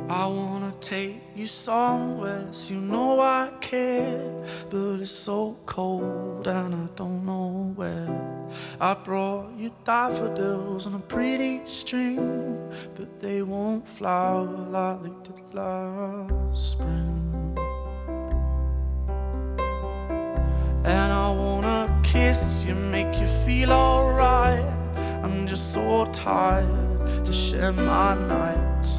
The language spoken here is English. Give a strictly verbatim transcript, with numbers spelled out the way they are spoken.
I wanna take you somewhere, so you know I care, but it's so cold and I don't know where. I brought you daffodils on a pretty string, but they won't flower like they did last spring. And I wanna kiss you, make you feel alright. I'm just so tired to share my nights